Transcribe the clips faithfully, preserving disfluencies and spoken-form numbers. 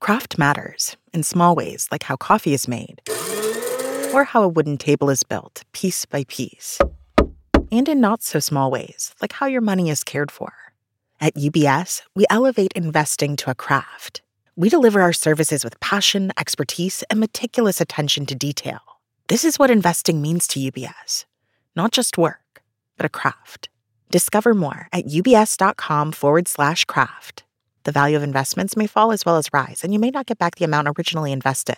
Craft matters in small ways, like how coffee is made, or how a wooden table is built, piece by piece, and in not-so-small ways, like how your money is cared for. At U B S, we elevate investing to a craft. We deliver our services with passion, expertise, and meticulous attention to detail. This is what investing means to U B S. Not just work, but a craft. Discover more at ubs.com forward slash craft. The value of investments may fall as well as rise, and you may not get back the amount originally invested.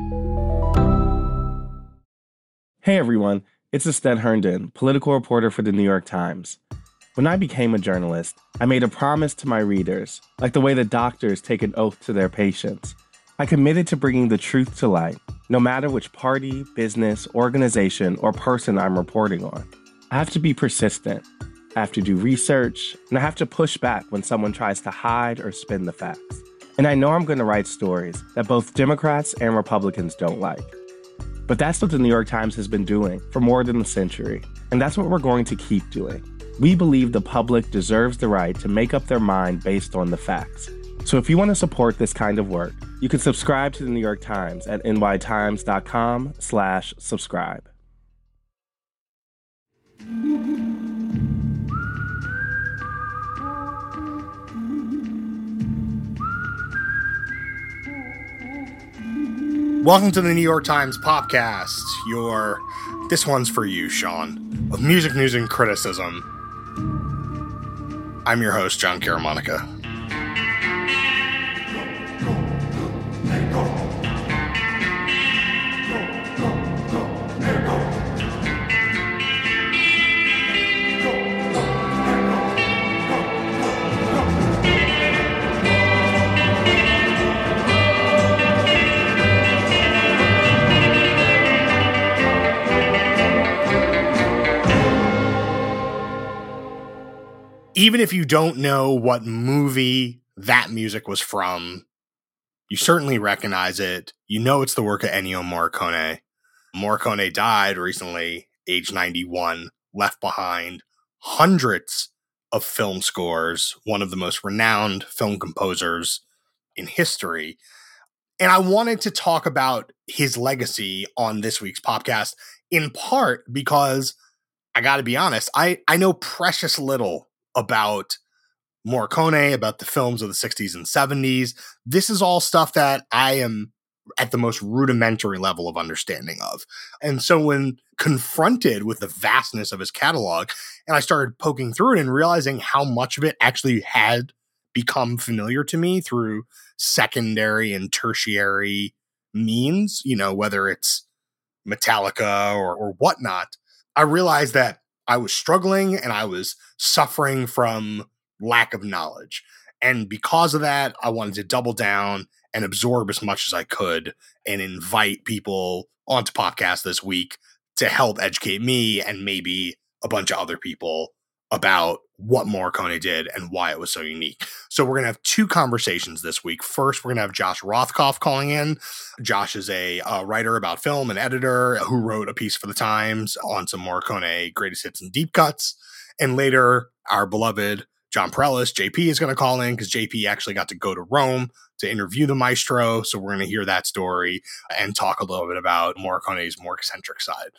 Hey everyone, it's Astead Herndon, political reporter for the New York Times. When I became a journalist, I made a promise to my readers, like the way that doctors take an oath to their patients. I committed to bringing the truth to light, no matter which party, business, organization, or person I'm reporting on. I have to be persistent. I have to do research, and I have to push back when someone tries to hide or spin the facts. And I know I'm going to write stories that both Democrats and Republicans don't like. But that's what the New York Times has been doing for more than a century, and that's what we're going to keep doing. We believe the public deserves the right to make up their mind based on the facts. So if you want to support this kind of work, you can subscribe to the New York Times at nytimes.com slash subscribe. Welcome to the New York Times Popcast. Your, this one's for you, Sean, of music news and criticism. I'm your host, John Caramonica. Even if you don't know what movie that music was from, you certainly recognize it. You know it's the work of Ennio Morricone. Morricone died recently, age ninety-one, left behind hundreds of film scores, one of the most renowned film composers in history. And I wanted to talk about his legacy on this week's podcast, in part because, I got to be honest, I, I know precious little about Morricone, about the films of the sixties and seventies. This is all stuff that I am at the most rudimentary level of understanding of. And so when confronted with the vastness of his catalog, and I started poking through it and realizing how much of it actually had become familiar to me through secondary and tertiary means, you know, whether it's Metallica or, or whatnot, I realized that I was struggling and I was suffering from lack of knowledge. And because of that, I wanted to double down and absorb as much as I could and invite people onto podcast this week to help educate me and maybe a bunch of other people about what Morricone did and why it was so unique. So we're going to have two conversations this week. First, we're going to have Josh Rothkopf calling in. Josh is a uh, writer about film and editor who wrote a piece for the Times on some Morricone greatest hits and deep cuts. And later, our beloved John Perellis, J P, is going to call in because J P actually got to go to Rome to interview the maestro. So we're going to hear that story and talk a little bit about Morricone's more eccentric side.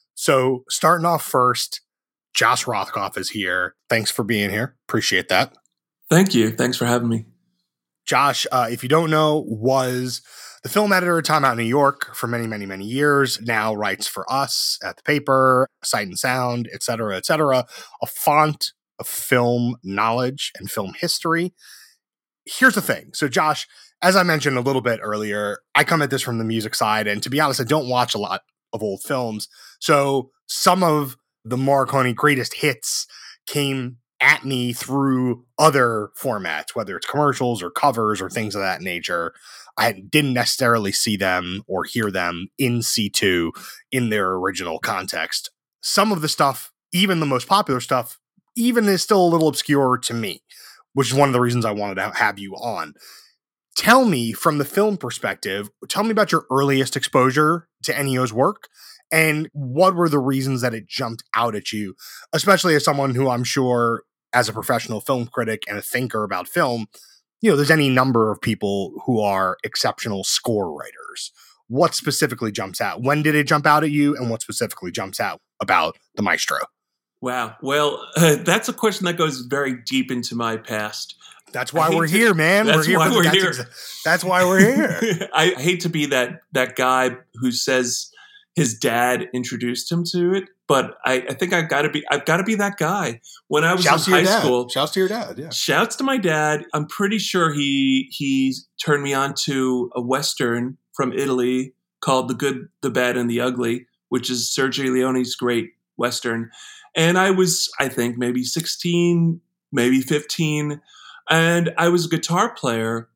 So starting off first, Josh Rothkopf is here. Thanks for being here. Appreciate that. Thank you. Thanks for having me. Josh, uh, if you don't know, was the film editor at Time Out New York for many, many, many years. Now writes for us at the paper, Sight and Sound, et cetera, et cetera. A font of film knowledge and film history. Here's the thing. So, Josh, as I mentioned a little bit earlier, I come at this from the music side. And to be honest, I don't watch a lot of old films. So some of the Morricone greatest hits came at me through other formats, whether it's commercials or covers or things of that nature. I didn't necessarily see them or hear them in situ in their original context. Some of the stuff, even the most popular stuff, even is still a little obscure to me, which is one of the reasons I wanted to have you on. Tell me, from the film perspective, tell me about your earliest exposure to Ennio's work. And what were the reasons that it jumped out at you, especially as someone who I'm sure, as a professional film critic and a thinker about film, you know, there's any number of people who are exceptional score writers. What specifically jumps out? When did it jump out at you? And what specifically jumps out about the maestro? Wow. Well, uh, that's a question that goes very deep into my past. That's why we're to, here, man. That's we're here. Why we're that's here. Exa- that's why we're here. I hate to be that that guy who says his dad introduced him to it, but I, I think I've got to be. I've got to be that guy. When I was Shouts in high school, shouts to your dad. Yeah. Shouts to my dad. I'm pretty sure he he turned me on to a Western from Italy called The Good, the Bad, and the Ugly, which is Sergio Leone's great Western. And I was, I think, maybe sixteen, maybe fifteen. And I was a guitar player,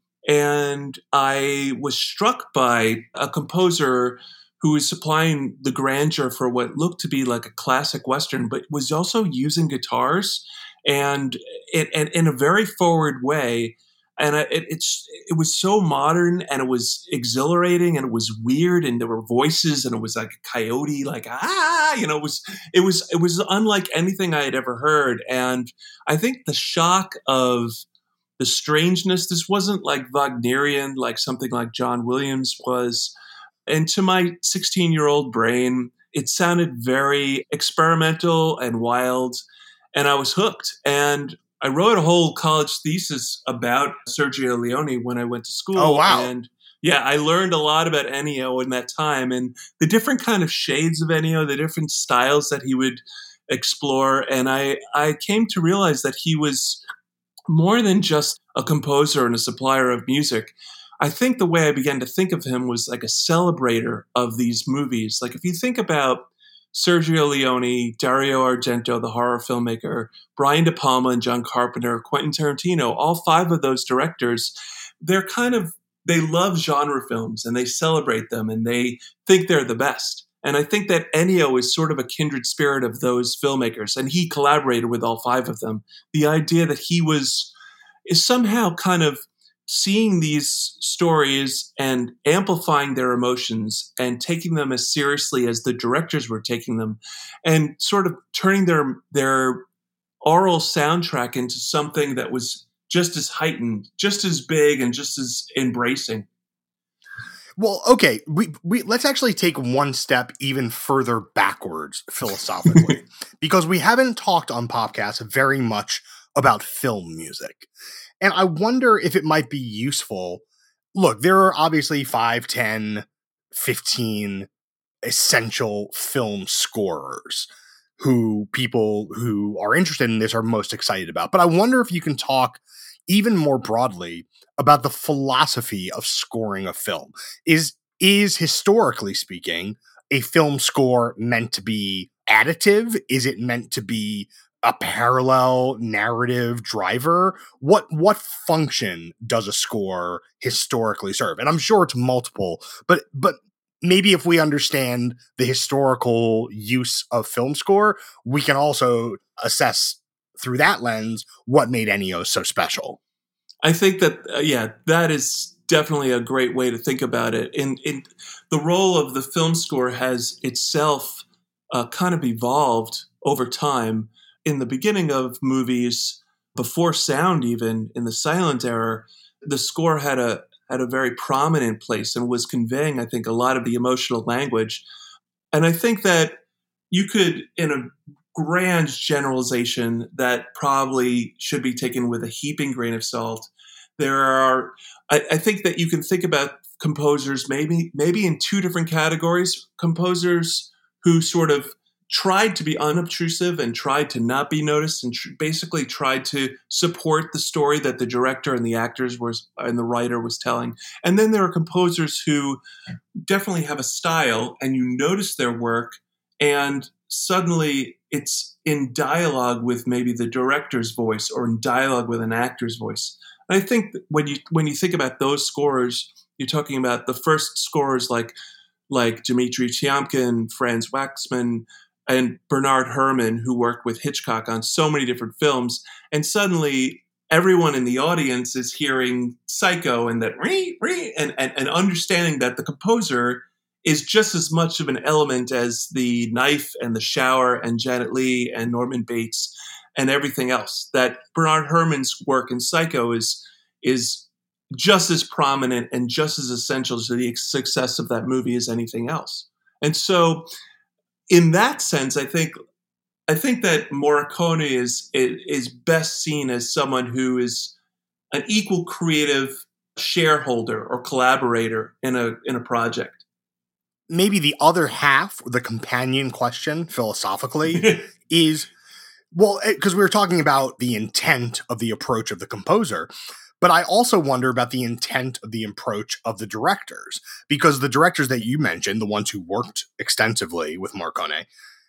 and I was struck by a composer who was supplying the grandeur for what looked to be like a classic Western, but was also using guitars and, and, and in a very forward way. And it, it's it was so modern, and it was exhilarating, and it was weird, and there were voices, and it was like a coyote, like ah, you know, it was it was it was unlike anything I had ever heard. And I think the shock of the strangeness, this wasn't like Wagnerian, like something like John Williams was. And to my sixteen-year-old brain, it sounded very experimental and wild, and I was hooked. And I wrote a whole college thesis about Sergio Leone when I went to school. Oh, wow. And yeah, I learned a lot about Ennio in that time, and the different kind of shades of Ennio, the different styles that he would explore. And I, I came to realize that he was more than just a composer and a supplier of music. I think the way I began to think of him was like a celebrator of these movies. Like if you think about Sergio Leone, Dario Argento, the horror filmmaker, Brian De Palma and John Carpenter, Quentin Tarantino, all five of those directors, they're kind of, they love genre films and they celebrate them and they think they're the best. And I think that Ennio is sort of a kindred spirit of those filmmakers, and he collaborated with all five of them. The idea that he was is somehow kind of seeing these stories and amplifying their emotions and taking them as seriously as the directors were taking them, and sort of turning their their oral soundtrack into something that was just as heightened, just as big, and just as embracing. Well, okay, we, we let's actually take one step even further backwards philosophically, because we haven't talked on Popcast very much about film music. And I wonder if it might be useful. Look, there are obviously five, ten, fifteen essential film scorers who people who are interested in this are most excited about. But I wonder if you can talk even more broadly about the philosophy of scoring a film. Is, is historically speaking, a film score meant to be additive? Is it meant to be a parallel narrative driver? What what function does a score historically serve? And I'm sure it's multiple, but but maybe if we understand the historical use of film score, we can also assess through that lens what made Ennio so special. I think that uh, yeah, that is definitely a great way to think about it. In in the role of the film score has itself uh, kind of evolved over time. In the beginning of movies, before sound even, in the silent era, the score had a had a very prominent place and was conveying, I think, a lot of the emotional language. And I think that you could, in a grand generalization that probably should be taken with a heaping grain of salt, there are, I, I think that you can think about composers maybe maybe in two different categories. Composers who sort of tried to be unobtrusive and tried to not be noticed and tr- basically tried to support the story that the director and the actors was and the writer was telling. And then there are composers who definitely have a style, and you notice their work, and suddenly it's in dialogue with maybe the director's voice or in dialogue with an actor's voice. And I think that when you when you think about those scorers, you're talking about the first scorers like like Dmitri Tiomkin, Franz Waxman, and Bernard Herrmann, who worked with Hitchcock on so many different films. And suddenly everyone in the audience is hearing Psycho and that ree, ree, and, and, and understanding that the composer is just as much of an element as The Knife and The Shower and Janet Leigh and Norman Bates and everything else. That Bernard Herrmann's work in Psycho is is just as prominent and just as essential to the success of that movie as anything else. And so in that sense, I think I think that Morricone is is best seen as someone who is an equal creative shareholder or collaborator in a in a project. Maybe the other half, the companion question philosophically, is, well, because we were talking about the intent of the approach of the composer, but I also wonder about the intent of the approach of the directors, because the directors that you mentioned, the ones who worked extensively with Morricone,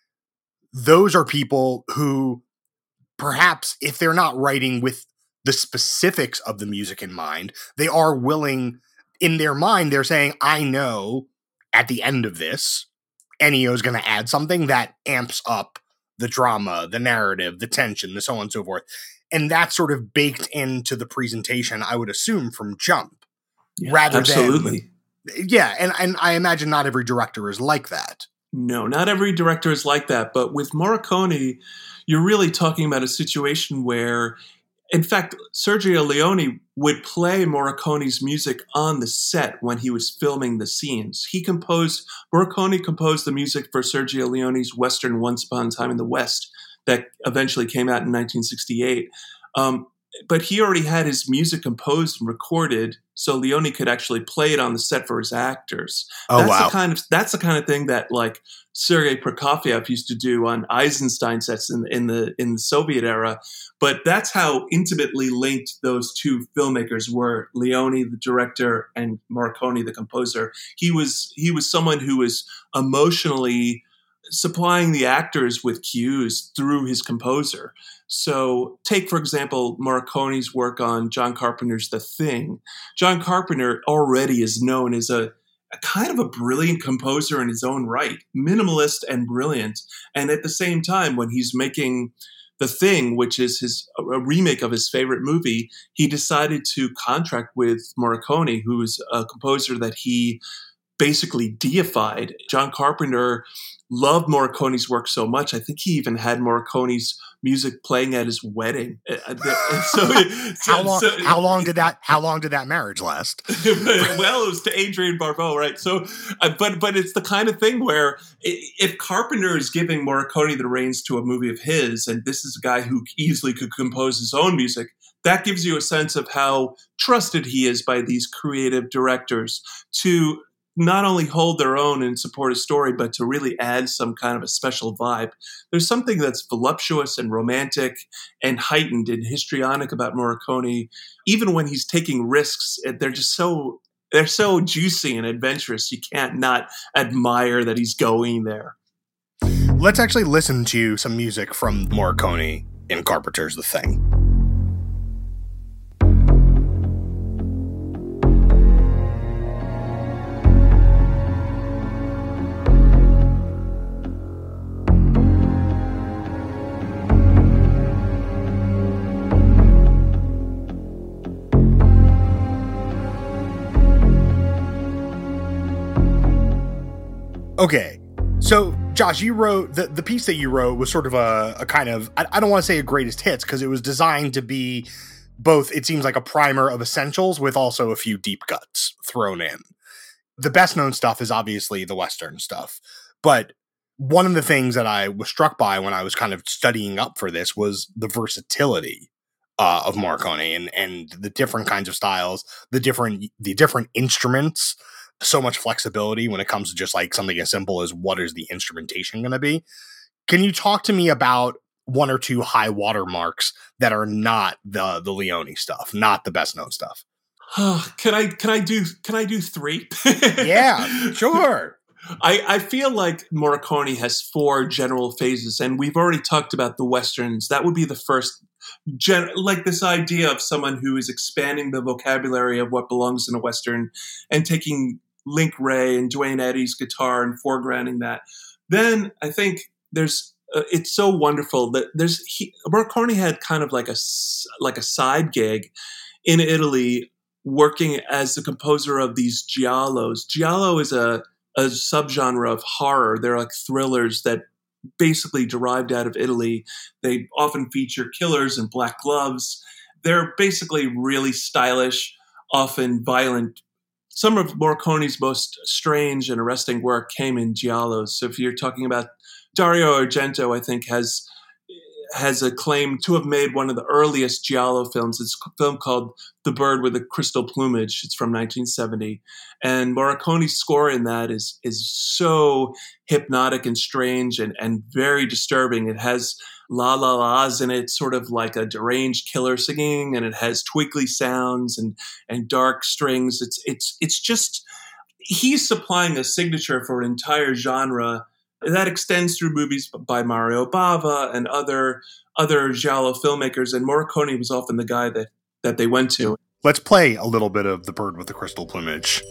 those are people who perhaps, if they're not writing with the specifics of the music in mind, they are willing, in their mind, they're saying, I know at the end of this, Ennio is going to add something that amps up the drama, the narrative, the tension, the so on and so forth. And that's sort of baked into the presentation, I would assume, from jump. Yeah, rather absolutely. Than, yeah, and, and I imagine not every director is like that. No, not every director is like that. But with Morricone, you're really talking about a situation where, in fact, Sergio Leone would play Morricone's music on the set when he was filming the scenes. He composed, Morricone composed the music for Sergio Leone's Western Once Upon a Time in the West that eventually came out in nineteen sixty-eight. Um, but he already had his music composed and recorded, so Leone could actually play it on the set for his actors. Oh, that's wow. The kind of, that's the kind of thing that, like, Sergei Prokofiev used to do on Eisenstein sets in, in the in the Soviet era. But that's how intimately linked those two filmmakers were, Leone, the director, and Morricone, the composer. He was he was someone who was emotionally supplying the actors with cues through his composer. So take, for example, Morricone's work on John Carpenter's The Thing. John Carpenter already is known as a, a kind of a brilliant composer in his own right, minimalist and brilliant. And at the same time, when he's making The Thing, which is his a remake of his favorite movie, he decided to contract with Morricone, who is a composer that he basically deified. John Carpenter loved Morricone's work so much. I think he even had Morricone's music playing at his wedding. So, how long? so, how long did that? How long did that marriage last? Well, it was to Adrienne Barbeau, right? So, uh, but but it's the kind of thing where if Carpenter is giving Morricone the reins to a movie of his, and this is a guy who easily could compose his own music, that gives you a sense of how trusted he is by these creative directors to not only hold their own and support a story, but to really add some kind of a special vibe. There's something that's voluptuous and romantic and heightened and histrionic about Morricone. Even when he's taking risks, they're just so they're so juicy and adventurous. You can't not admire that he's going there. Let's actually listen to some music from Morricone in Carpenter's The Thing. Okay, so Josh, you wrote the, the piece that you wrote was sort of a, a kind of, I, I don't want to say a greatest hits, because it was designed to be both, it seems like a primer of essentials with also a few deep cuts thrown in. The best known stuff is obviously the Western stuff, but one of the things that I was struck by when I was kind of studying up for this was the versatility uh, of Morricone and, and the different kinds of styles, the different the different instruments. So much flexibility when it comes to just like something as simple as what is the instrumentation going to be. Can you talk to me about one or two high watermarks that are not the the Leone stuff, not the best known stuff? can I can I do can I do three? Yeah, sure. I, I feel like Morricone has four general phases, and we've already talked about the Westerns. That would be the first, gen- like this idea of someone who is expanding the vocabulary of what belongs in a Western and taking Link Wray and Duane Eddy's guitar and foregrounding that. Then I think there's uh, it's so wonderful that there's he, Morricone had kind of like a like a side gig in Italy, working as the composer of these giallos. Giallo is a a subgenre of horror. They're like thrillers that basically derived out of Italy. They often feature killers in black gloves. They're basically really stylish, often violent. Some of Morricone's most strange and arresting work came in giallos. So if you're talking about Dario Argento, I think has has a claim to have made one of the earliest giallo films. It's a film called The Bird with the Crystal Plumage. It's from nineteen seventy. And Morricone's score in that is is so hypnotic and strange and, and very disturbing. It has la la la's in it, sort of like a deranged killer singing, and it has twinkly sounds and and dark strings. It's it's it's just, he's supplying a signature for an entire genre that extends through movies by Mario Bava and other other giallo filmmakers. And Morricone was often the guy that that they went to. Let's play a little bit of The Bird with the Crystal Plumage.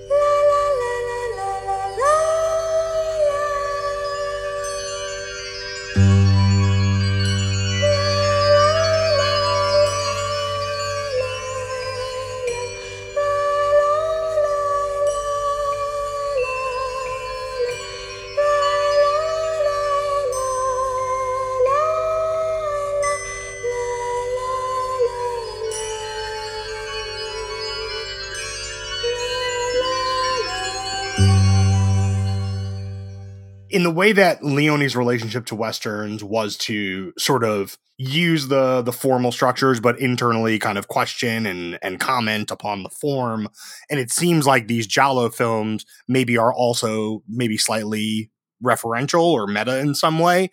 In the way that Leone's relationship to Westerns was to sort of use the the formal structures, but internally kind of question and, and comment upon the form. And it seems like these giallo films maybe are also maybe slightly referential or meta in some way.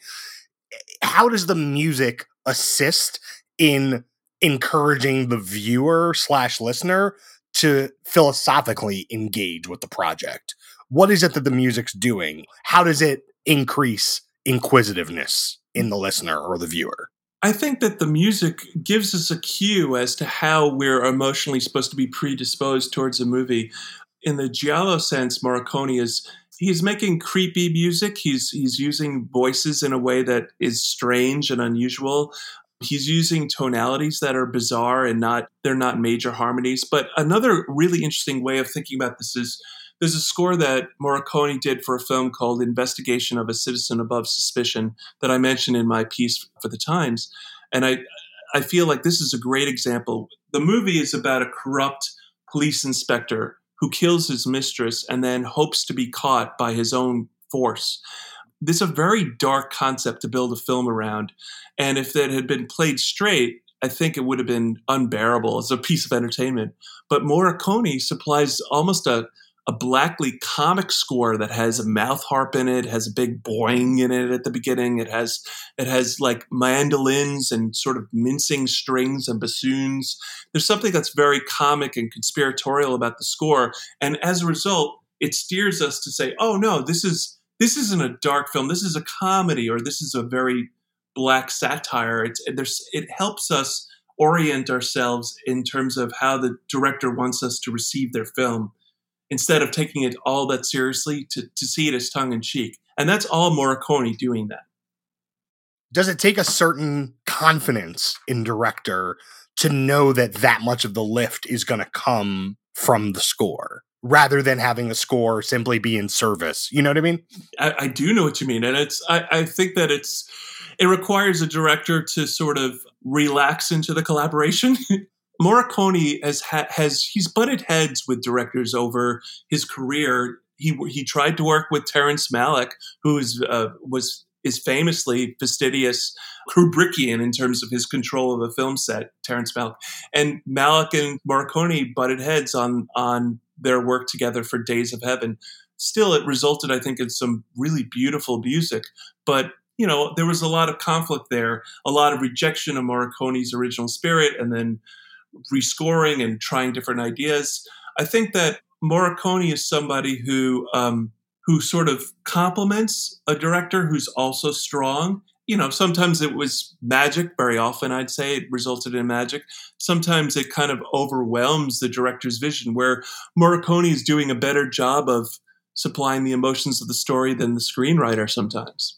How does the music assist in encouraging the viewer slash listener to philosophically engage with the project? What is it that the music's doing? How does it increase inquisitiveness in the listener or the viewer? I think that the music gives us a cue as to how we're emotionally supposed to be predisposed towards a movie. In the giallo sense, Morricone is he's making creepy music. He's he's using voices in a way that is strange and unusual. He's using tonalities that are bizarre and not they're not major harmonies. But another really interesting way of thinking about this is there's a score that Morricone did for a film called Investigation of a Citizen Above Suspicion that I mentioned in my piece for the Times. And I I feel like this is a great example. The movie is about a corrupt police inspector who kills his mistress and then hopes to be caught by his own force. This is a very dark concept to build a film around. And if that had been played straight, I think it would have been unbearable as a piece of entertainment. But Morricone supplies almost a a blackly comic score that has a mouth harp in it, has a big boing in it at the beginning. It has it has like mandolins and sort of mincing strings and bassoons. There's something that's very comic and conspiratorial about the score. And as a result, it steers us to say, oh no, this is this isn't a dark film. This is a comedy, or this is a very black satire. It's there's it helps us orient ourselves in terms of how the director wants us to receive their film, instead of taking it all that seriously, to, to see it as tongue-in-cheek. And that's all Morricone doing that. Does it take a certain confidence in director to know that that much of the lift is going to come from the score, rather than having a score simply be in service? You know what I mean? I, I do know what you mean. And it's I, I think that it's it requires a director to sort of relax into the collaboration. Morricone has has he's butted heads with directors over his career. He he tried to work with Terrence Malick, who is uh, was is famously fastidious Kubrickian in terms of his control of a film set. Terrence Malick and Malick and Morricone butted heads on on their work together for Days of Heaven. Still, it resulted, I think, in some really beautiful music, but you know there was a lot of conflict there, a lot of rejection of Morricone's original spirit, and then rescoring and trying different ideas. I think that Morricone is somebody who um, who sort of complements a director who's also strong. You know, sometimes it was magic. Very often, I'd say it resulted in magic. Sometimes it kind of overwhelms the director's vision, where Morricone is doing a better job of supplying the emotions of the story than the screenwriter sometimes.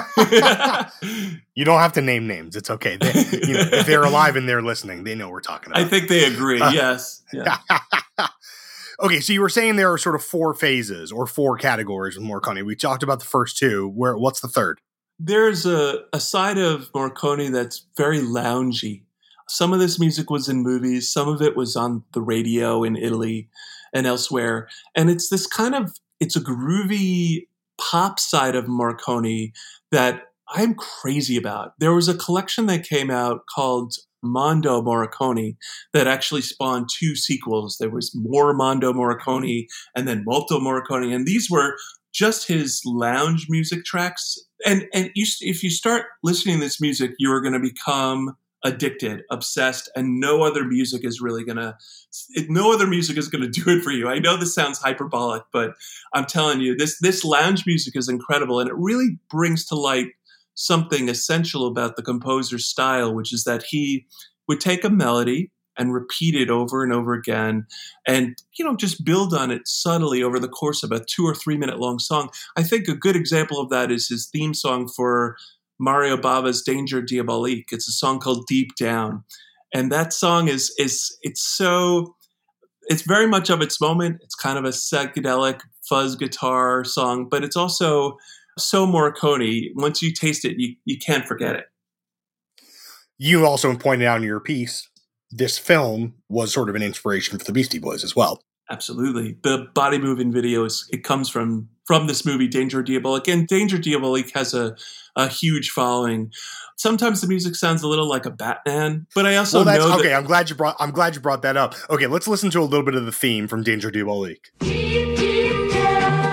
You don't have to name names. It's okay. They, you know, if they're alive and they're listening, they know we're talking about. I think they agree. Uh, yes. Yeah. Okay, so you were saying there are sort of four phases or four categories with Morricone. We talked about the first two. Where what's the third? There's a, a side of Morricone that's very loungy. Some of this music was in movies. Some of it was on the radio in Italy and elsewhere. And it's this kind of, it's a groovy pop side of Morricone that I'm crazy about. There was a collection that came out called Mondo Morricone that actually spawned two sequels. There was more Mondo Morricone and then Molto Morricone. And these were just his lounge music tracks. And and you, if you start listening to this music, you are going to become addicted, obsessed, and no other music is really going to, no other music is going to do it for you. I know this sounds hyperbolic, but I'm telling you, this, this lounge music is incredible. And it really brings to light something essential about the composer's style, which is that he would take a melody and repeat it over and over again and, you know, just build on it subtly over the course of a two or three minute long song. I think a good example of that is his theme song for Mario Bava's Danger Diabolique. It's a song called Deep Down. And that song is, is it's so, it's very much of its moment. It's kind of a psychedelic fuzz guitar song, but it's also so Morricone. Once you taste it, you, you can't forget it. You also pointed out in your piece, this film was sort of an inspiration for the Beastie Boys as well. Absolutely. The body moving videos, it comes from from this movie, Danger Diabolique. And Danger Diabolique has a, a huge following. Sometimes the music sounds a little like a Batman, but I also well, that's, know okay, that... I'm glad you brought I'm glad you brought that up. Okay, let's listen to a little bit of the theme from Danger Diabolique. Deep, deep down.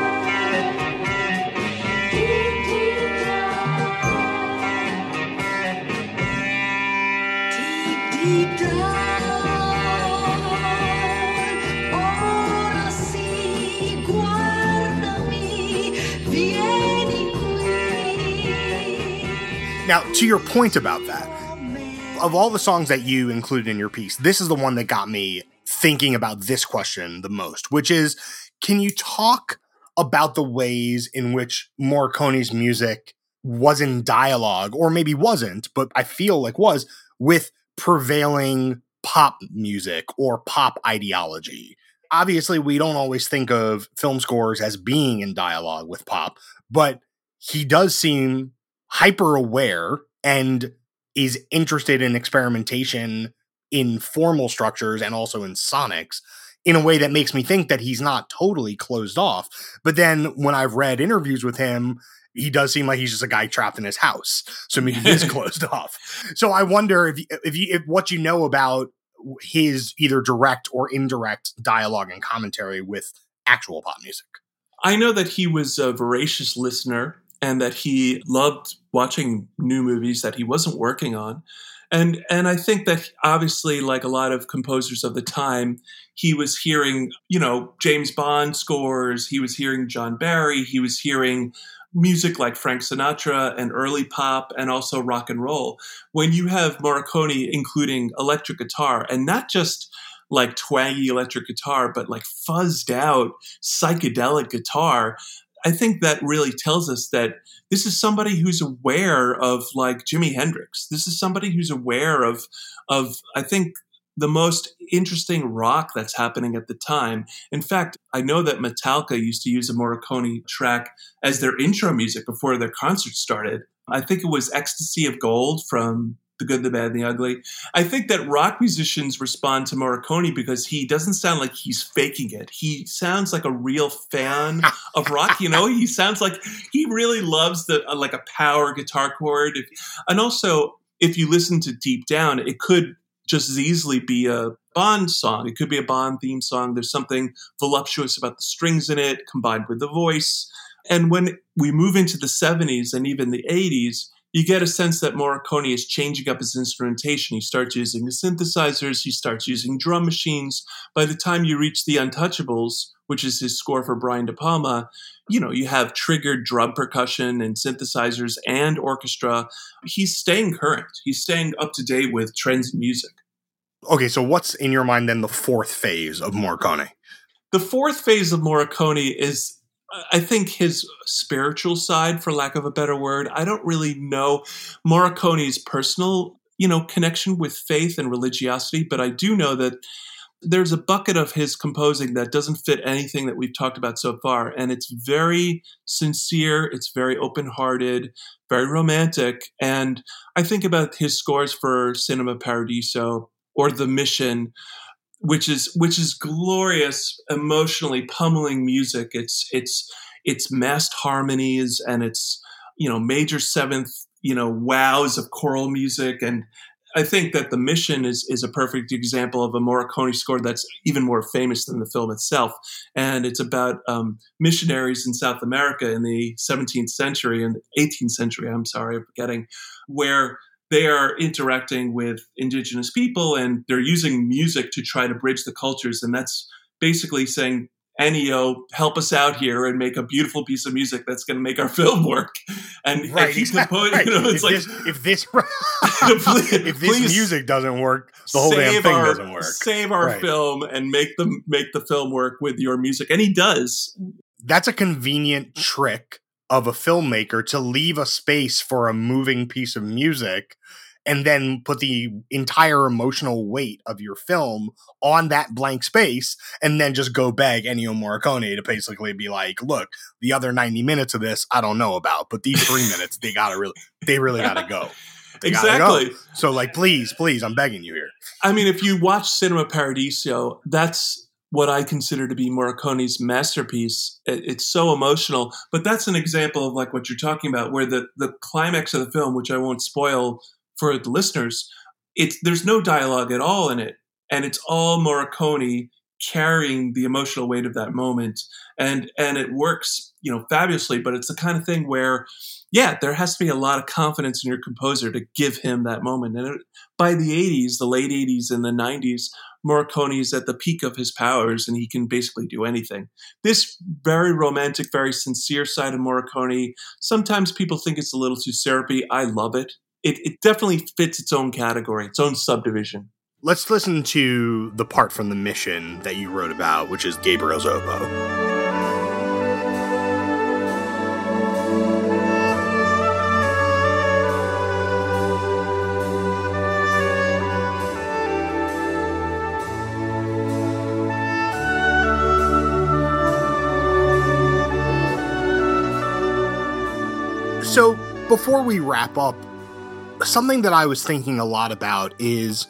Deep, deep down. Deep, deep down. Now, to your point about that, of all the songs that you included in your piece, this is the one that got me thinking about this question the most, which is, can you talk about the ways in which Morricone's music was in dialogue, or maybe wasn't, but I feel like was, with prevailing pop music or pop ideology? Obviously, we don't always think of film scores as being in dialogue with pop, but he does seem hyper aware and is interested in experimentation in formal structures and also in sonics in a way that makes me think that he's not totally closed off. But then when I've read interviews with him, he does seem like he's just a guy trapped in his house. So maybe he is closed off. So I wonder if, if, you, if what you know about his either direct or indirect dialogue and commentary with actual pop music. I know that he was a voracious listener and that he loved watching new movies that he wasn't working on. And and I think that obviously, like a lot of composers of the time, he was hearing, you know, James Bond scores, he was hearing John Barry, he was hearing music like Frank Sinatra and early pop and also rock and roll. When you have Morricone including electric guitar, and not just like twangy electric guitar, but like fuzzed out psychedelic guitar, I think that really tells us that this is somebody who's aware of like Jimi Hendrix. This is somebody who's aware of, of I think, the most interesting rock that's happening at the time. In fact, I know that Metallica used to use a Morricone track as their intro music before their concert started. I think it was Ecstasy of Gold from The Good, the Bad, and the Ugly. I think that rock musicians respond to Morricone because he doesn't sound like he's faking it. He sounds like a real fan of rock. You know, he sounds like he really loves the uh, like a power guitar chord. If, and also, if you listen to Deep Down, it could just as easily be a Bond song. It could be a Bond theme song. There's something voluptuous about the strings in it combined with the voice. And when we move into the seventies and even the eighties, you get a sense that Morricone is changing up his instrumentation. He starts using the synthesizers. He starts using drum machines. By the time you reach The Untouchables, which is his score for Brian De Palma, you know, you have triggered drum percussion and synthesizers and orchestra. He's staying current. He's staying up to date with trends in music. Okay, so what's in your mind then the fourth phase of Morricone? The fourth phase of Morricone is, I think, his spiritual side, for lack of a better word. I don't really know Morricone's personal, you know, connection with faith and religiosity, but I do know that There's a bucket of his composing that doesn't fit anything that we've talked about so far. And it's very sincere. It's very open-hearted, very romantic. And I think about his scores for Cinema Paradiso or The Mission, which is which is glorious, emotionally pummeling music. It's it's it's massed harmonies and it's, you know, major seventh, you know, wows of choral music. And I think that The Mission is is a perfect example of a Morricone score that's even more famous than the film itself. And it's about um, missionaries in South America in the seventeenth century and eighteenth century, I'm sorry, I'm forgetting, where they are interacting with indigenous people and they're using music to try to bridge the cultures. And that's basically saying, Ennio, help us out here and make a beautiful piece of music that's going to make our film work. And, right, and he exactly, composed, right. you know, it's if like, this, if this, please, if this please music doesn't work, the whole damn thing our, doesn't work. Save our right. film and make them make the film work with your music. And he does. That's a convenient trick of a filmmaker to leave a space for a moving piece of music and then put the entire emotional weight of your film on that blank space, and then just go beg Ennio Morricone to basically be like, look, the other ninety minutes of this, I don't know about, but these three minutes, they gotta really, they really gotta go. They exactly. Gotta go. So like, please, please, I'm begging you here. I mean, if you watch Cinema Paradiso, that's what I consider to be Morricone's masterpiece. It's so emotional, but that's an example of like what you're talking about, where the, the climax of the film, which I won't spoil for the listeners, it's there's no dialogue at all in it. And it's all Morricone carrying the emotional weight of that moment. And, and it works, you know, fabulously, but it's the kind of thing where, yeah, there has to be a lot of confidence in your composer to give him that moment. And it, by the eighties, the late eighties and the nineties, Morricone is at the peak of his powers and he can basically do anything. This very romantic, very sincere side of Morricone, sometimes people think it's a little too syrupy. I love it. It, it definitely fits its own category, its own subdivision. Let's listen to the part from The Mission that you wrote about, which is Gabriel's oboe. So before we wrap up, something that I was thinking a lot about is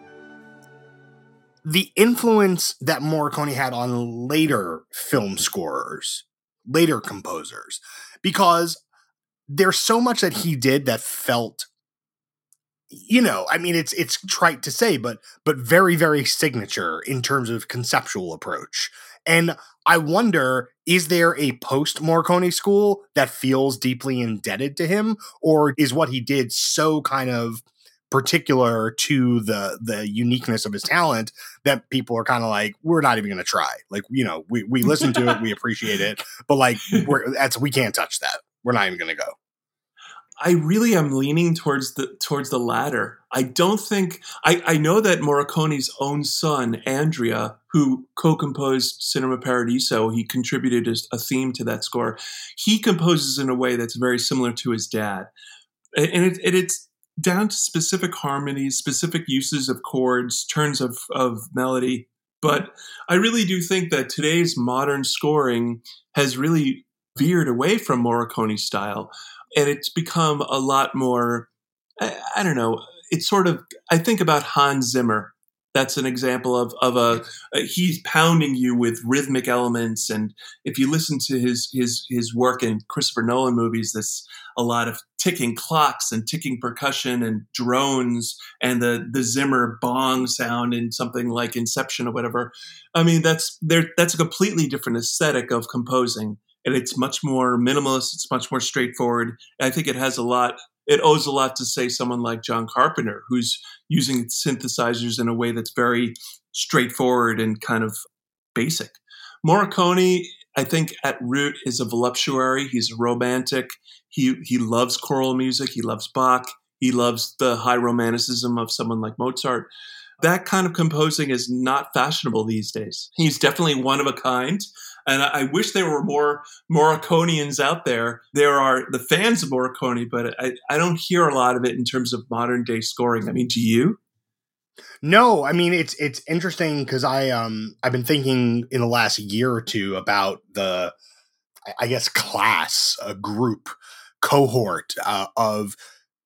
the influence that Morricone had on later film scorers, later composers, because there's so much that he did that felt, you know, I mean, it's it's trite to say, but but very, very signature in terms of conceptual approach. And I wonder, is there a post-Morricone school that feels deeply indebted to him? Or is what he did so kind of particular to the the uniqueness of his talent that people are kind of like, we're not even going to try. Like, you know, we, we listen to it, we appreciate it, but like, we're, that's we can't touch that. We're not even going to go. I really am leaning towards the towards the latter. I don't think I, I know that Morricone's own son, Andrea, who co-composed Cinema Paradiso, he contributed as a theme to that score. He composes in a way that's very similar to his dad, and it, it, it's down to specific harmonies, specific uses of chords, turns of of melody. But I really do think that today's modern scoring has really veered away from Morricone's style. And it's become a lot more, I, I don't know, it's sort of, I think about Hans Zimmer. That's an example of, of a, a, he's pounding you with rhythmic elements. And if you listen to his, his, his work in Christopher Nolan movies, there's a lot of ticking clocks and ticking percussion and drones and the, the Zimmer bong sound in something like Inception or whatever. I mean, that's there. That's a completely different aesthetic of composing. And it's much more minimalist. It's much more straightforward. And I think it has a lot, it owes a lot to, say, someone like John Carpenter, who's using synthesizers in a way that's very straightforward and kind of basic. Morricone, I think at root is a voluptuary. He's romantic. He, he loves choral music. He loves Bach. He loves the high romanticism of someone like Mozart. That kind of composing is not fashionable these days. He's definitely one of a kind. And I wish there were more Morriconians out there. There are the fans of Morricone, but I, I don't hear a lot of it in terms of modern day scoring. I mean, do you? No, I mean it's it's interesting because I um I've been thinking in the last year or two about the I guess class, a group, cohort uh, of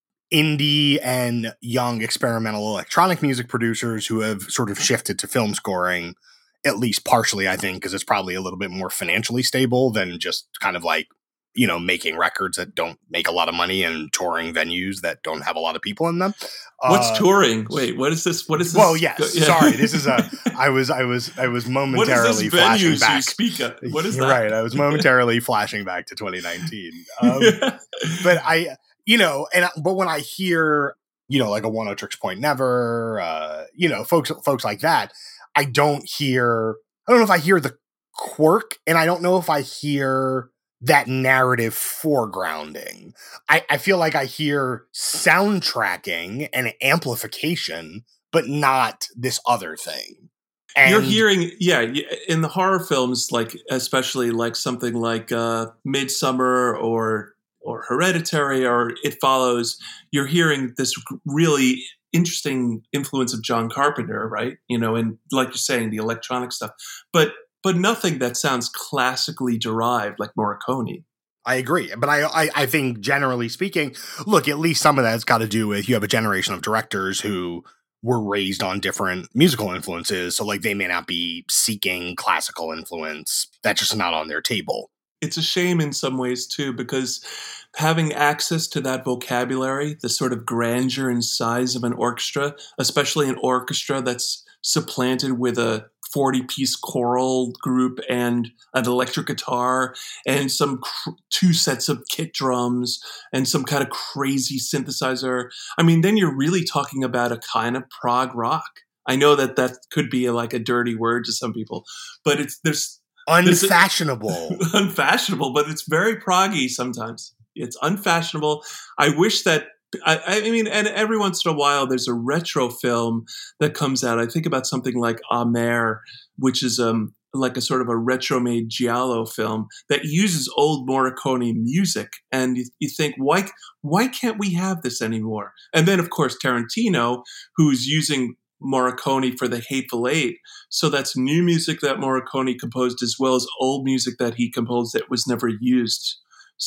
indie and young experimental electronic music producers who have sort of shifted to film scoring, at least partially, I think, because it's probably a little bit more financially stable than just kind of like, you know, making records that don't make a lot of money and touring venues that don't have a lot of people in them. What's uh, touring? Wait, what is this? What is this? Well, yes. Yeah. Sorry, this is a. I was, I was, I was momentarily what is this flashing venues back. You speak of? What is You're that? right. I was momentarily flashing back to twenty nineteen. Um, but I, you know, and but when I hear, you know, like a One O Tricks Point Never, uh, you know, folks, folks like that, I don't hear. I don't know if I hear the quirk, and I don't know if I hear that narrative foregrounding. I, I feel like I hear soundtracking and amplification, but not this other thing. And you're hearing, yeah, in the horror films, like especially like something like uh, Midsommar or or Hereditary or It Follows, you're hearing this really interesting influence of John Carpenter, right? You know, and like you're saying, the electronic stuff, but but nothing that sounds classically derived like Morricone. I agree. But I, I, I think generally speaking, look, at least some of that's got to do with you have a generation of directors who were raised on different musical influences. So like they may not be seeking classical influence. That's just not on their table. It's a shame in some ways too, because having access to that vocabulary, the sort of grandeur and size of an orchestra, especially an orchestra that's supplanted with a forty-piece choral group and an electric guitar and some cr- two sets of kit drums and some kind of crazy synthesizer. I mean, then you're really talking about a kind of prog rock. I know that that could be a, like a dirty word to some people, but it's there's unfashionable, there's a, unfashionable, but it's very proggy sometimes. It's unfashionable. I wish that I, I mean, and every once in a while, there's a retro film that comes out. I think about something like Amer, which is um like a sort of a retro-made giallo film that uses old Morricone music. And you, you think, why why can't we have this anymore? And then, of course, Tarantino, who's using Morricone for The Hateful Eight. So that's new music that Morricone composed as well as old music that he composed that was never used.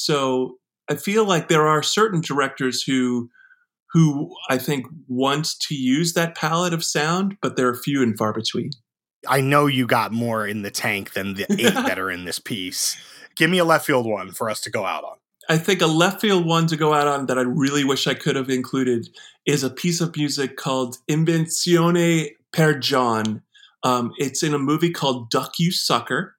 So I feel like there are certain directors who, who I think want to use that palette of sound, but they're few and far between. I know you got more in the tank than the eight that are in this piece. Give me a left field one for us to go out on. I think a left field one to go out on that I really wish I could have included is a piece of music called Invenzione per John. Um, it's in a movie called Duck You Sucker,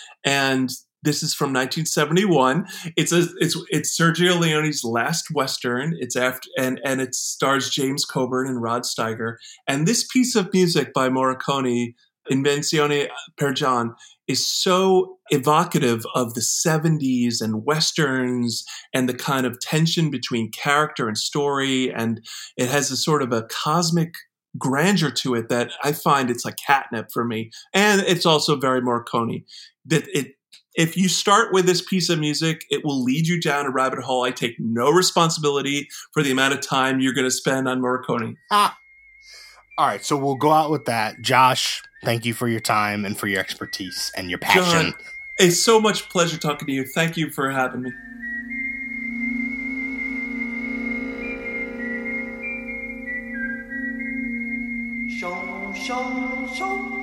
and this is from nineteen seventy-one. It's a it's it's Sergio Leone's last Western. It's after and and it stars James Coburn and Rod Steiger. And this piece of music by Morricone, Invenzione per John, is so evocative of the seventies and Westerns and the kind of tension between character and story. And it has a sort of a cosmic grandeur to it that I find it's like catnip for me. And it's also very Morricone. That it If you start with this piece of music, it will lead you down a rabbit hole. I take no responsibility for the amount of time you're going to spend on Morricone. Ah. All right, so we'll go out with that. Josh, thank you for your time and for your expertise and your passion. John, it's so much pleasure talking to you. Thank you for having me. Show, show, show.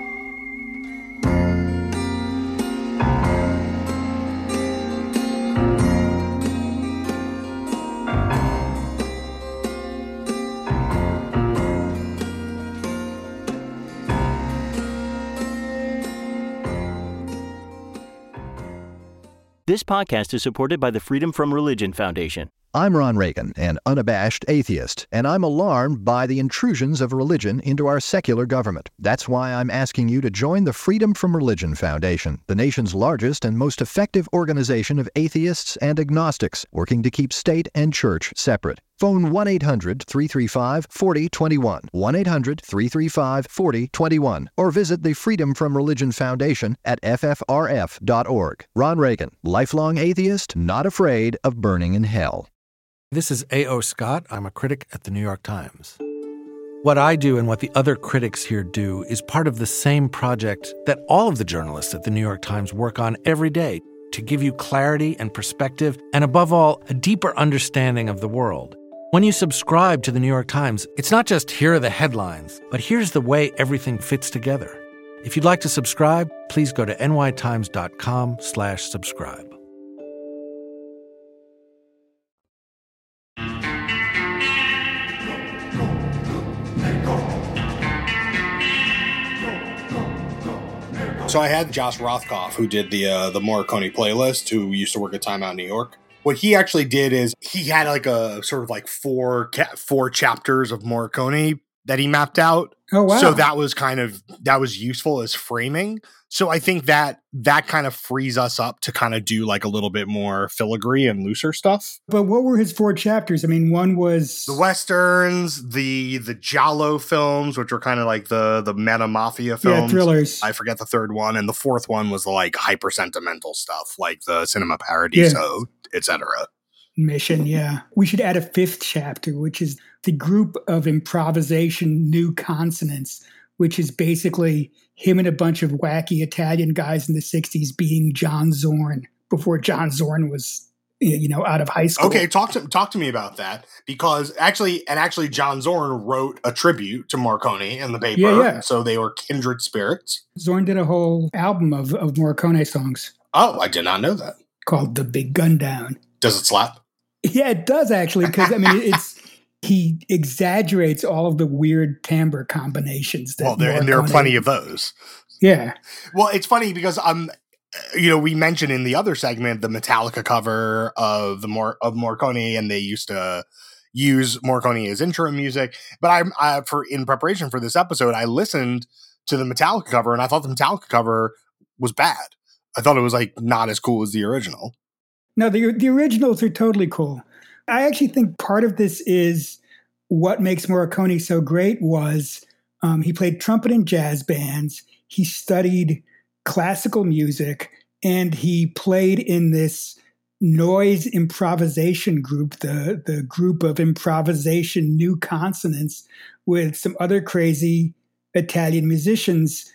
This podcast is supported by the Freedom From Religion Foundation. I'm Ron Reagan, an unabashed atheist, and I'm alarmed by the intrusions of religion into our secular government. That's why I'm asking you to join the Freedom From Religion Foundation, the nation's largest and most effective organization of atheists and agnostics, working to keep state and church separate. Phone one eight hundred, three three five, four zero two one, one eight hundred, three three five, four zero two one, or visit the Freedom From Religion Foundation at f f r f dot org. Ron Reagan, lifelong atheist, not afraid of burning in hell. This is A O. Scott. I'm a critic at the New York Times. What I do and what the other critics here do is part of the same project that all of the journalists at the New York Times work on every day to give you clarity and perspective and, above all, a deeper understanding of the world. When you subscribe to the New York Times, it's not just here are the headlines, but here's the way everything fits together. If you'd like to subscribe, please go to nytimes.com slash subscribe. So I had Josh Rothkopf, who did the uh, the Morricone playlist, who used to work at Time Out New York. What he actually did is he had like a sort of like four ca- four chapters of Morricone that he mapped out. Oh, wow. So that was kind of, that was useful as framing. So I think that that kind of frees us up to kind of do like a little bit more filigree and looser stuff. But what were his four chapters? I mean, one was the Westerns, the the Giallo films, which were kind of like the the meta mafia films. Yeah, thrillers. I forget the third one. And the fourth one was the like hyper sentimental stuff, like the Cinema Paradiso, yeah. et cetera. Mission, yeah. We should add a fifth chapter, which is the group of improvisation new consonants, which is basically him and a bunch of wacky Italian guys in the sixties being John Zorn before John Zorn was, you know, out of high school. Okay, talk to talk to me about that, because actually, and actually, John Zorn wrote a tribute to Morricone in the paper. Yeah, yeah. So they were kindred spirits. Zorn did a whole album of, of Morricone songs. Oh, I did not know that. Called The Big Gun Down. Does it slap? Yeah, it does actually, because I mean, it's he exaggerates all of the weird timbre combinations. That well, there, and there are plenty of those. Yeah. Well, it's funny because um, you know, we mentioned in the other segment the Metallica cover of the Mor- of Morricone, and they used to use Morricone as intro music. But I'm I, for in preparation for this episode, I listened to the Metallica cover, and I thought the Metallica cover was bad. I thought it was like not as cool as the original. No, the the originals are totally cool. I actually think part of this is what makes Morricone so great was um, he played trumpet in jazz bands. He studied classical music, and he played in this noise improvisation group, the, the group of improvisation new consonants with some other crazy Italian musicians.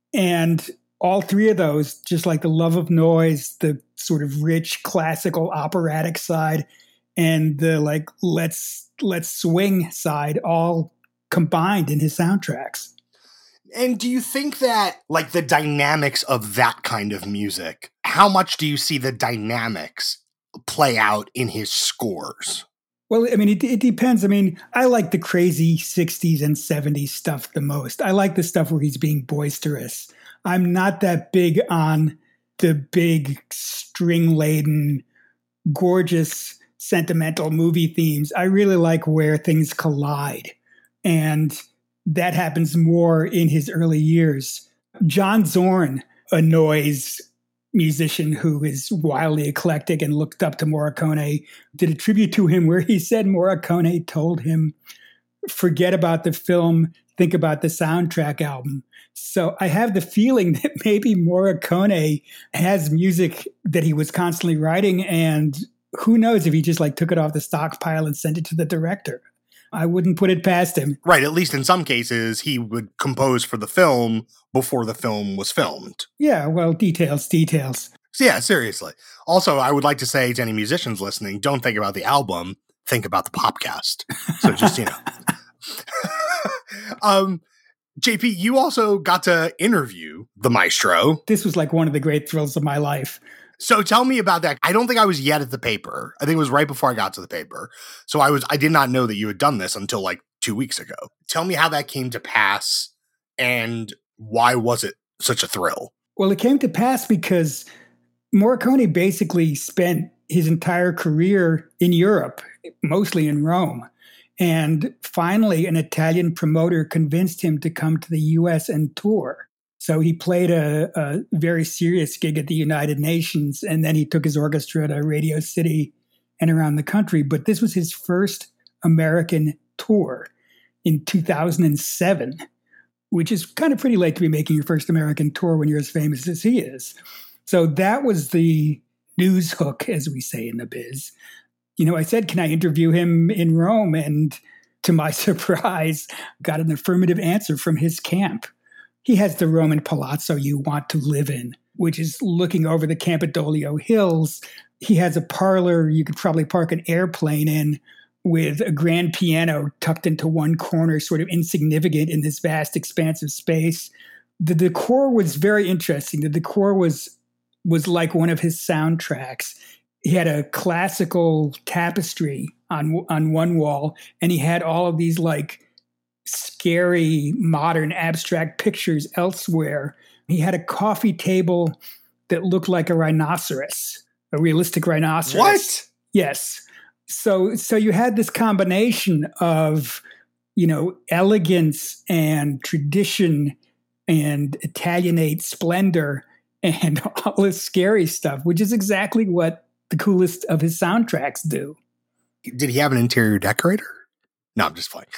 And all three of those, just like the love of noise, the sort of rich classical operatic side, and the like let's let's swing side, all combined in his soundtracks. And do you think that like the dynamics of that kind of music, how much do you see the dynamics play out in his scores? Well, I mean, it, it depends. I mean, I like the crazy sixties and seventies stuff the most. I like the stuff where he's being boisterous. I'm not that big on the big string-laden, gorgeous, sentimental movie themes. I really like where things collide. And that happens more in his early years. John Zorn, a noise musician who is wildly eclectic and looked up to Morricone, did a tribute to him where he said Morricone told him, forget about the film, think about the soundtrack album. So I have the feeling that maybe Morricone has music that he was constantly writing, and who knows if he just like took it off the stockpile and sent it to the director. I wouldn't put it past him. Right. At least in some cases, he would compose for the film before the film was filmed. Yeah. Well, details, details. So yeah, seriously. Also, I would like to say to any musicians listening, don't think about the album, think about the podcast. So just, you know. um, J P, you also got to interview the maestro. This was like one of the great thrills of my life. So tell me about that. I don't think I was yet at the paper. I think it was right before I got to the paper. So I was, I did not know that you had done this until like two weeks ago. Tell me how that came to pass and why was it such a thrill? Well, it came to pass because Morricone basically spent his entire career in Europe, mostly in Rome. And finally, an Italian promoter convinced him to come to the U S and tour. So he played a, a very serious gig at the United Nations, and then he took his orchestra to Radio City and around the country. But this was his first American tour in two thousand seven, which is kind of pretty late to be making your first American tour when you're as famous as he is. So that was the news hook, as we say in the biz. You know, I said, can I interview him in Rome? And to my surprise, got an affirmative answer from his camp. He has the Roman palazzo you want to live in, which is looking over the Campidoglio Hills. He has a parlor you could probably park an airplane in, with a grand piano tucked into one corner, sort of insignificant in this vast expanse of space. The decor was very interesting. The decor was was like one of his soundtracks. He had a classical tapestry on on one wall, and he had all of these like scary modern abstract pictures elsewhere. He had a coffee table that looked like a rhinoceros, a realistic rhinoceros. What? Yes. So so you had this combination of, you know, elegance and tradition and Italianate splendor and all this scary stuff, which is exactly what the coolest of his soundtracks do. Did he have an interior decorator? No, I'm just playing.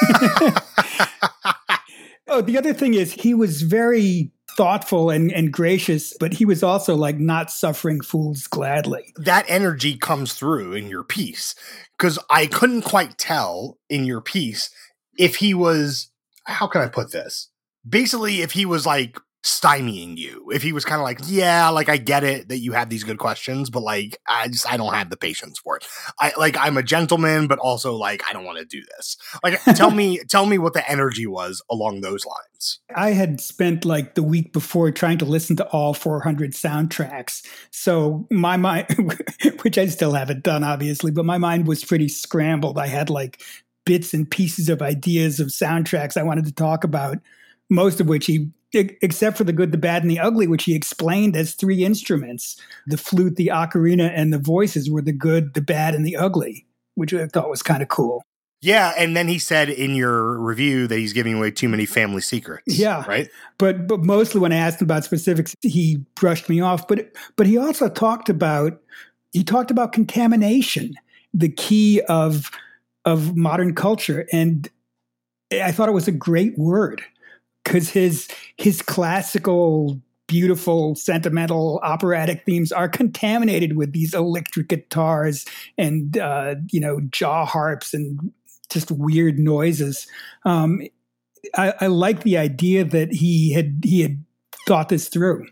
Oh, the other thing is he was very thoughtful and, and gracious, but he was also like not suffering fools gladly. That energy comes through in your piece, because I couldn't quite tell in your piece if he was, how can I put this? Basically, if he was like stymieing you, if he was kind of like, yeah, like I get it that you have these good questions, but like I just I don't have the patience for it. I like I'm a gentleman, but also like I don't want to do this. Like tell me tell me what the energy was along those lines. I had spent like the week before trying to listen to all four hundred soundtracks. So my mind, which I still haven't done obviously, but my mind was pretty scrambled. I had like bits and pieces of ideas of soundtracks I wanted to talk about, most of which he, except for the good, the bad, and the ugly, which he explained as three instruments. The flute, the ocarina, and the voices were the good, the bad, and the ugly, which I thought was kind of cool. Yeah, and then he said in your review that he's giving away too many family secrets. Yeah, right. But but mostly when I asked him about specifics, he brushed me off. But but he also talked about he talked about contamination, the key of of modern culture, and I thought it was a great word. Because his his classical, beautiful, sentimental, operatic themes are contaminated with these electric guitars and uh, you know jaw harps and just weird noises. Um, I, I like the idea that he had he had thought this through.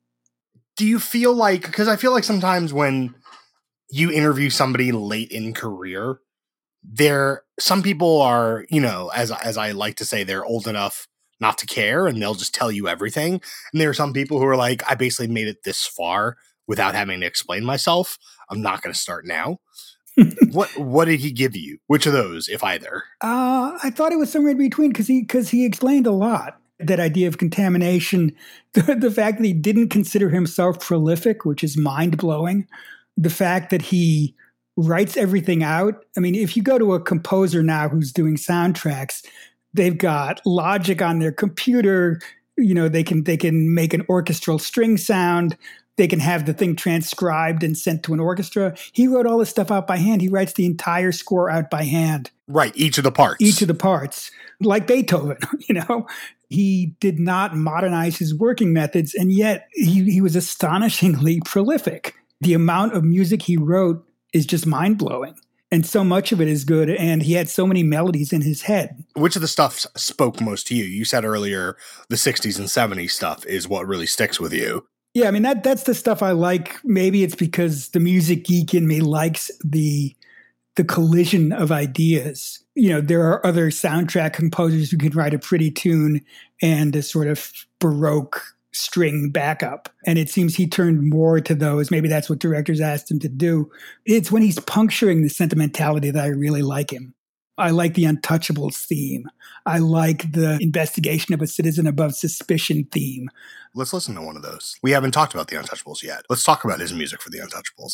Do you feel like, because I feel like sometimes when you interview somebody late in career, there some people are, you know, as as I like to say, they're old enough not to care, and they'll just tell you everything. And there are some people who are like, I basically made it this far without having to explain myself. I'm not going to start now. what what did he give you? Which of those, if either? Uh, I thought it was somewhere in between, because he because he explained a lot. That idea of contamination, the, the fact that he didn't consider himself prolific, which is mind-blowing. The fact that he writes everything out. I mean, if you go to a composer now who's doing soundtracks, they've got Logic on their computer. You know, they can they can make an orchestral string sound. They can have the thing transcribed and sent to an orchestra. He wrote all this stuff out by hand. He writes the entire score out by hand. Right, each of the parts. Each of the parts. Like Beethoven, you know. He did not modernize his working methods, and yet he, he was astonishingly prolific. The amount of music he wrote is just mind-blowing. And so much of it is good, and he had so many melodies in his head. Which of the stuff spoke most to you? You said earlier the sixties and seventies stuff is what really sticks with you. Yeah, I mean, that that's the stuff I like. Maybe it's because the music geek in me likes the the collision of ideas. You know, there are other soundtrack composers who can write a pretty tune and a sort of Baroque string backup. And it seems he turned more to those. Maybe that's what directors asked him to do. It's when he's puncturing the sentimentality that I really like him. I like the Untouchables theme. I like the Investigation of a Citizen Above Suspicion theme. Let's listen to one of those. We haven't talked about the Untouchables yet. Let's talk about his music for the Untouchables.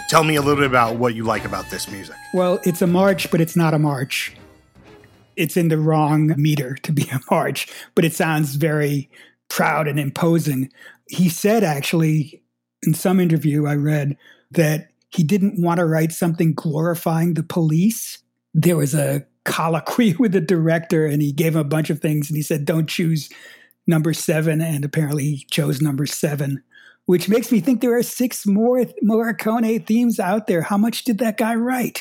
Tell me a little bit about what you like about this music. Well, it's a march, but it's not a march. It's in the wrong meter to be a march, but it sounds very proud and imposing. He said, actually, in some interview I read, that he didn't want to write something glorifying the police. There was a colloquy with the director, and he gave him a bunch of things, and he said, don't choose number seven, and apparently he chose number seven, which makes me think there are six more Morricone themes out there. How much did that guy write?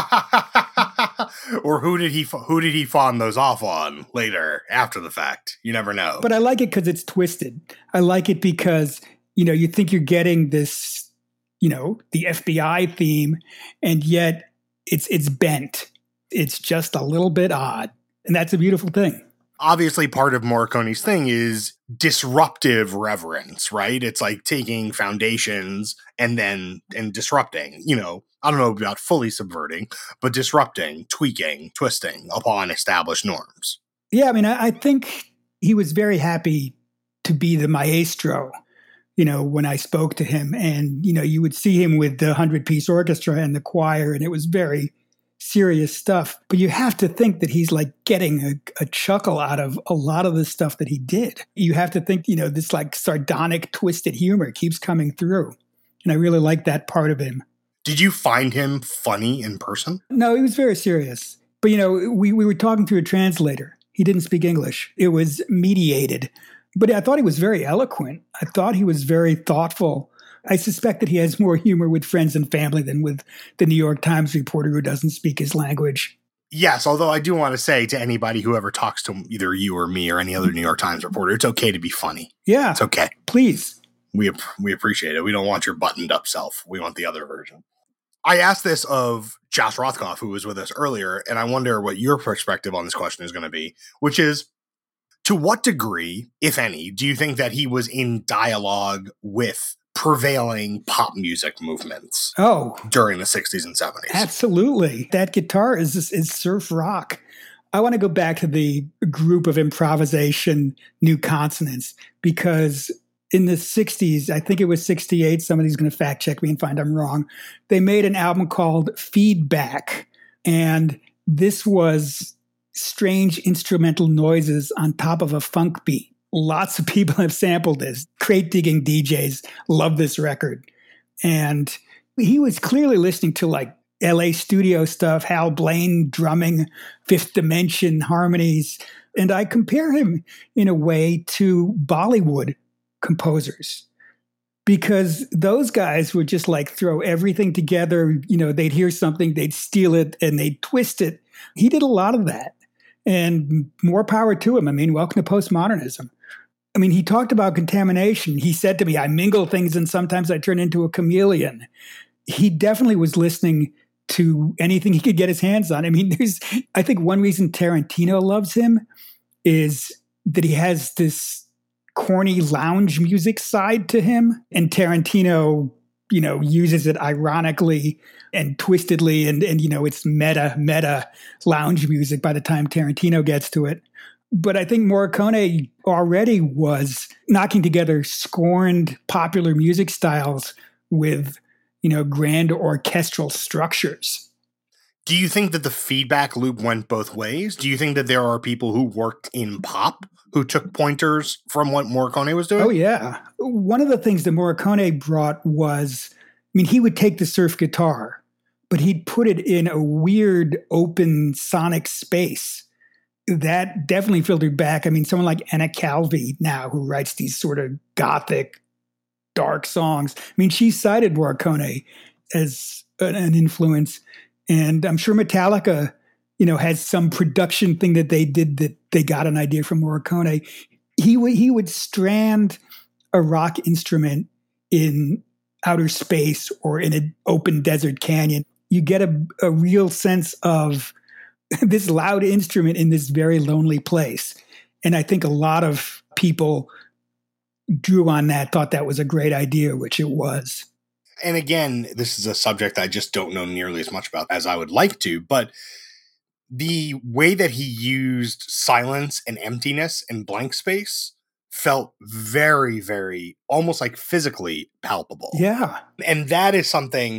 Or who did he who did he fawn those off on later, after the fact? You never know. But I like it because it's twisted. I like it because, you know, you think you're getting this, you know, the F B I theme, and yet it's it's bent. It's just a little bit odd. And that's a beautiful thing. Obviously, part of Morricone's thing is disruptive reverence, right? It's like taking foundations and then and disrupting, you know, I don't know about fully subverting, but disrupting, tweaking, twisting upon established norms. Yeah, I mean, I, I think he was very happy to be the maestro, you know, when I spoke to him. And, you know, you would see him with the hundred-piece orchestra and the choir, and it was very serious stuff. But you have to think that he's like getting a, a chuckle out of a lot of the stuff that he did. You have to think, you know, this like sardonic, twisted humor keeps coming through. And I really like that part of him. Did you find him funny in person? No, he was very serious. But, you know, we, we were talking through a translator. He didn't speak English. It was mediated. But I thought he was very eloquent. I thought he was very thoughtful. I suspect that he has more humor with friends and family than with the New York Times reporter who doesn't speak his language. Yes, although I do want to say to anybody who ever talks to either you or me or any other New York Times reporter, it's okay to be funny. Yeah. It's okay. Please. We we appreciate it. We don't want your buttoned up self. We want the other version. I asked this of Josh Rothkopf, who was with us earlier, and I wonder what your perspective on this question is going to be, which is, to what degree, if any, do you think that he was in dialogue with prevailing pop music movements oh, during the sixties and seventies? Absolutely. That guitar is, is surf rock. I want to go back to the group of improvisation New Consonants, because in the sixties, I think it was sixty-eight, somebody's going to fact check me and find I'm wrong, they made an album called Feedback. And this was strange instrumental noises on top of a funk beat. Lots of people have sampled this. Crate digging D Js love this record. And he was clearly listening to like L A studio stuff, Hal Blaine drumming, Fifth Dimension harmonies. And I compare him in a way to Bollywood composers, because those guys would just like throw everything together. You know, they'd hear something, they'd steal it, and they'd twist it. He did a lot of that, and more power to him. I mean, welcome to postmodernism. I mean, he talked about contamination. He said to me, I mingle things and sometimes I turn into a chameleon. He definitely was listening to anything he could get his hands on. I mean, there's, I think one reason Tarantino loves him is that he has this corny lounge music side to him, and Tarantino, you know, uses it ironically and twistedly, and and you know, it's meta meta lounge music by the time Tarantino gets to it. But I think Morricone already was knocking together scorned popular music styles with, you know, grand orchestral structures. Do you think that the feedback loop went both ways? Do you think that there are people who worked in pop who took pointers from what Morricone was doing? Oh, yeah. One of the things that Morricone brought was, I mean, he would take the surf guitar, but he'd put it in a weird open sonic space. That definitely filtered back. I mean, someone like Anna Calvi now, who writes these sort of gothic, dark songs. I mean, she cited Morricone as an, an influence. And I'm sure Metallica, you know, has some production thing that they did that they got an idea from Morricone. He, w- he would strand a rock instrument in outer space or in an open desert canyon. You get a, a real sense of this loud instrument in this very lonely place. And I think a lot of people drew on that, thought that was a great idea, which it was. And again, this is a subject I just don't know nearly as much about as I would like to, but the way that he used silence and emptiness and blank space felt very, very almost like physically palpable. Yeah. And that is something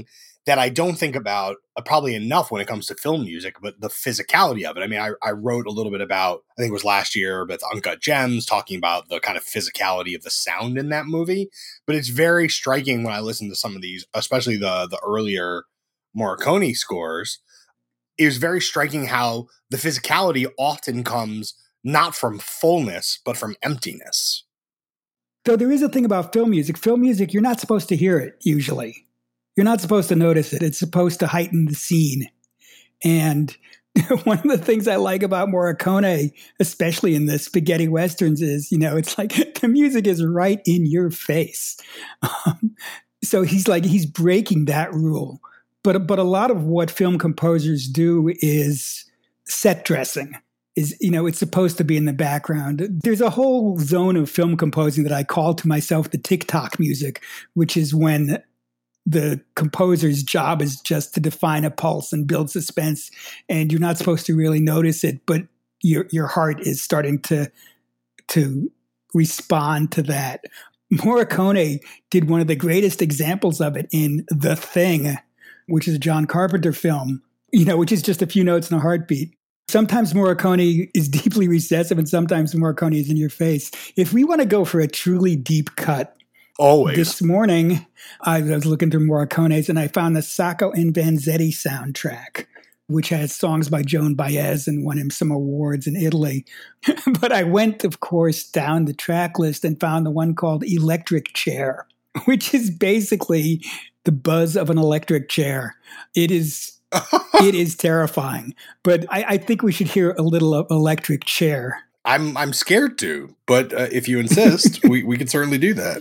that I don't think about uh, probably enough when it comes to film music, but the physicality of it. I mean, I, I wrote a little bit about, I think it was last year, but Uncut Gems, talking about the kind of physicality of the sound in that movie. But it's very striking when I listen to some of these, especially the the earlier Morricone scores. It was very striking how the physicality often comes not from fullness, but from emptiness. Though there is a thing about film music. Film music, you're not supposed to hear it usually. You're not supposed to notice it. It's supposed to heighten the scene. And one of the things I like about Morricone, especially in the spaghetti westerns, is, you know, it's like the music is right in your face. Um, so he's like, he's breaking that rule. But, but a lot of what film composers do is set dressing. Is, you know, it's supposed to be in the background. There's a whole zone of film composing that I call to myself the TikTok music, which is when the composer's job is just to define a pulse and build suspense, and you're not supposed to really notice it, but your your heart is starting to to respond to that. Morricone did one of the greatest examples of it in The Thing, which is a John Carpenter film, you know, which is just a few notes and a heartbeat. Sometimes Morricone is deeply recessive, and sometimes Morricone is in your face. If we want to go for a truly deep cut, always. This morning, I was looking through Morricone's and I found the Sacco and Vanzetti soundtrack, which has songs by Joan Baez and won him some awards in Italy. But I went, of course, down the track list and found the one called Electric Chair, which is basically the buzz of an electric chair. It is it is terrifying. But I, I think we should hear a little of Electric Chair. I'm I'm scared to, but uh, if you insist, we, we can certainly do that.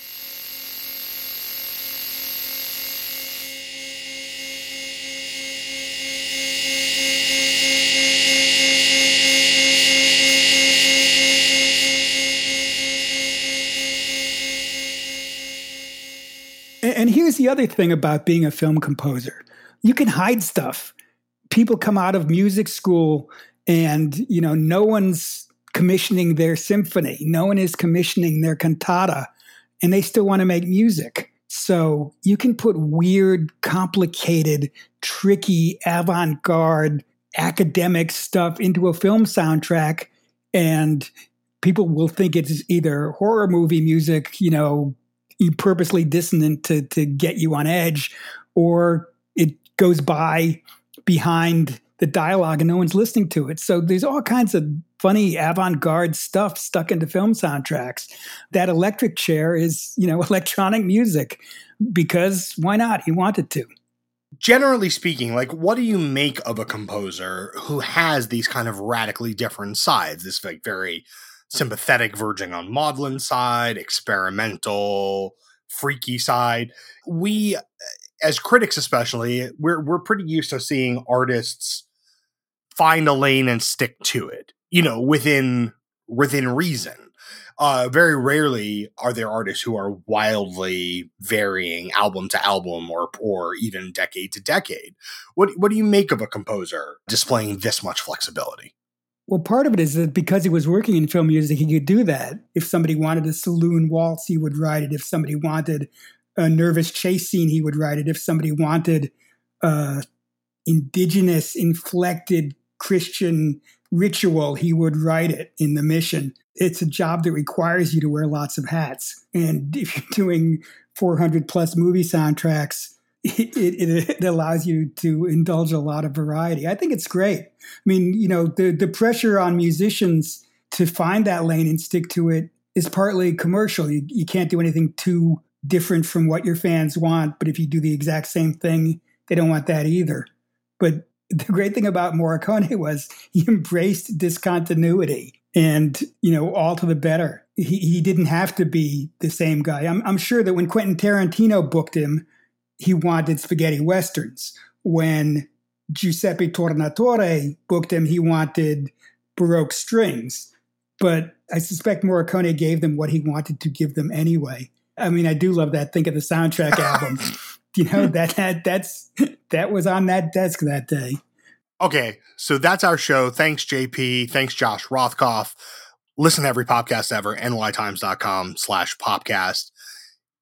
And here's the other thing about being a film composer. You can hide stuff. People come out of music school and, you know, no one's commissioning their symphony. No one is commissioning their cantata, and they still want to make music. So you can put weird, complicated, tricky, avant-garde, academic stuff into a film soundtrack, and people will think it's either horror movie music, you know, purposely dissonant to to get you on edge, or it goes by behind the dialogue and no one's listening to it. So there's all kinds of funny avant-garde stuff stuck into film soundtracks. That Electric Chair is, you know, electronic music because why not? He wanted to. Generally speaking, like, what do you make of a composer who has these kind of radically different sides? This like very sympathetic, verging on maudlin side, experimental, freaky side. We, as critics especially, we're we're pretty used to seeing artists find a lane and stick to it, you know, within within reason. Uh, very rarely are there artists who are wildly varying album to album or or even decade to decade. What what do you make of a composer displaying this much flexibility? Well, part of it is that because he was working in film music, he could do that. If somebody wanted a saloon waltz, he would write it. If somebody wanted a nervous chase scene, he would write it. If somebody wanted uh, indigenous, inflected Christian ritual, he would write it in The Mission. It's a job that requires you to wear lots of hats. And if you're doing four hundred plus movie soundtracks, It, it, it allows you to indulge a lot of variety. I think it's great. I mean, you know, the, the pressure on musicians to find that lane and stick to it is partly commercial. You, you can't do anything too different from what your fans want. But if you do the exact same thing, they don't want that either. But the great thing about Morricone was he embraced discontinuity and, you know, all to the better. He, he didn't have to be the same guy. I'm, I'm sure that when Quentin Tarantino booked him, he wanted spaghetti westerns. When Giuseppe Tornatore booked him, he wanted Baroque strings. But I suspect Morricone gave them what he wanted to give them anyway. I mean, I do love that Think of the Soundtrack album. You know, that, that that's that was on that desk that day. Okay, so that's our show. Thanks, J P. Thanks, Josh Rothkopf. Listen to every podcast ever, N Y Times dot com slash popcast.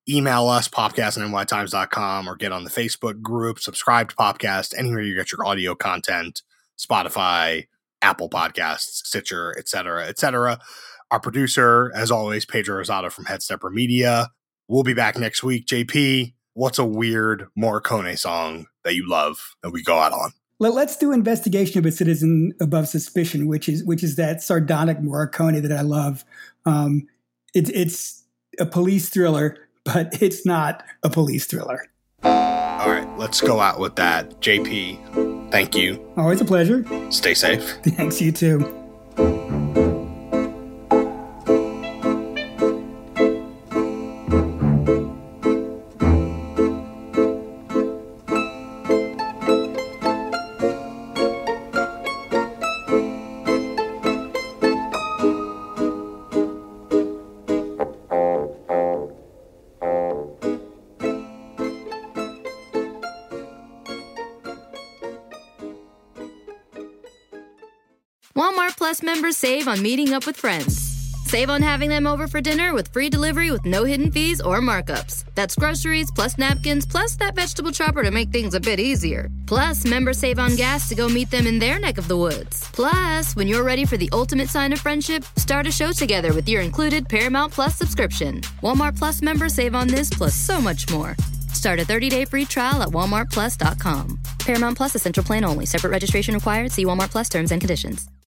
email us, popcast at n y times dot com, or get on the Facebook group, subscribe to Popcast, anywhere you get your audio content, Spotify, Apple Podcasts, Stitcher, et cetera, et cetera. Our producer, as always, Pedro Rosado from Headstepper Media. We'll be back next week. J P, what's a weird Morricone song that you love that we go out on? Let's do Investigation of a Citizen Above Suspicion, which is which is that sardonic Morricone that I love. Um, it, it's a police thriller, but it's not a police thriller. All right, let's go out with that. J P, thank you. Always a pleasure. Stay safe. Thanks, you too. Walmart Plus members save on meeting up with friends. Save on having them over for dinner with free delivery with no hidden fees or markups. That's groceries, plus napkins, plus that vegetable chopper to make things a bit easier. Plus, members save on gas to go meet them in their neck of the woods. Plus, when you're ready for the ultimate sign of friendship, start a show together with your included Paramount Plus subscription. Walmart Plus members save on this plus so much more. Start a thirty-day free trial at walmart plus dot com. Paramount Plus Essential Plan only. Separate registration required. See Walmart Plus terms and conditions.